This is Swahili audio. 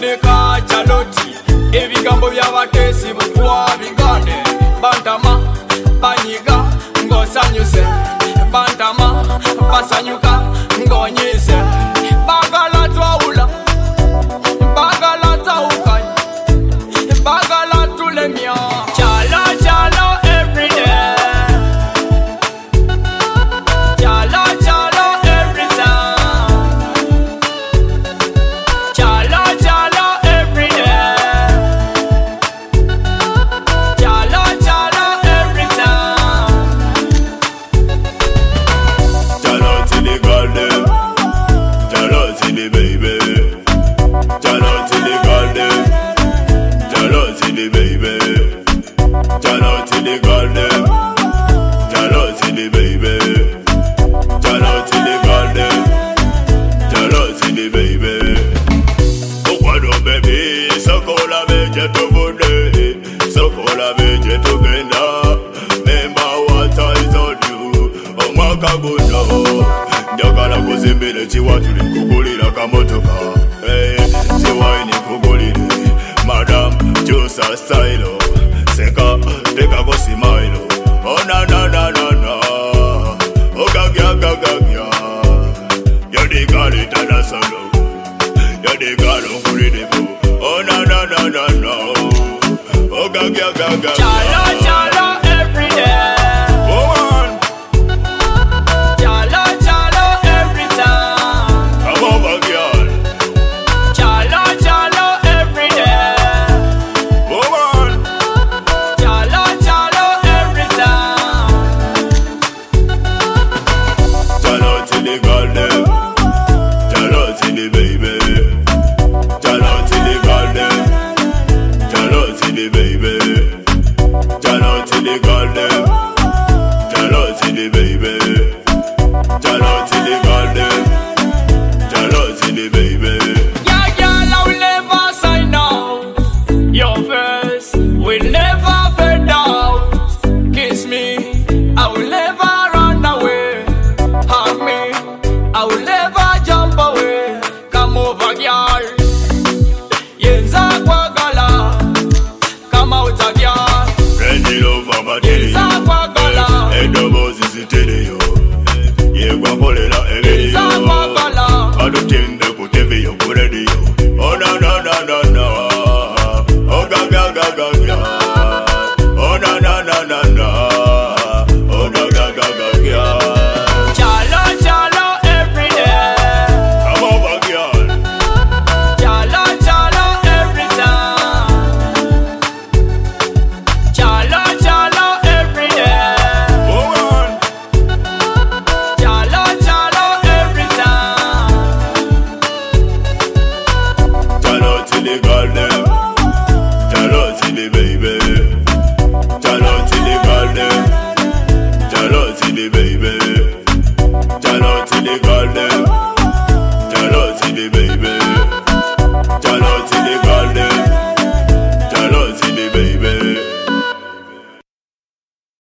Monica Charlotte ebigambo by'abateesi bukwa bigane bantama banyiga ng'osanyuse bantama basanyuka ng'onyize bagala twawula bagala tawukanye bagala tulemya Chalo chalo everyday Chalo chalo every time Chalo chalo everyday Chalo chalo every time Chalo till the garden, chalo till the baby, chalo till the garden, chalo till the baby, chalo till the garden, chalo till the baby, chalo till the garden, chalo till the baby. Oh, what do baby? So call a veget to food, so call a veget to genda. Remember what I told you. Oh, Makabuno. Njagala kuzimbira chiwatu likugulira kamotoka. Hey, siwaini kugulire. Madam, juice style. Seka, teka kosimailo. Oh, na na na na na. Oh, gagya gagya. You're the girl international. You're the girl who really do. Oh, na na na na na. Oh, gagya gagya. Chalo chalo everyday Oh, man. Chalo chalo every time Come over, girl. Chalo chalo everyday Oh, man. Chalo chalo every time Chalo till the garden, chalo till the baby, chalo till the garden, chalo till the baby, chalo till the garden, chalo till the baby, chalo till the garden, chalo till the baby. Yeah, girl, I will never sign out. Your face will never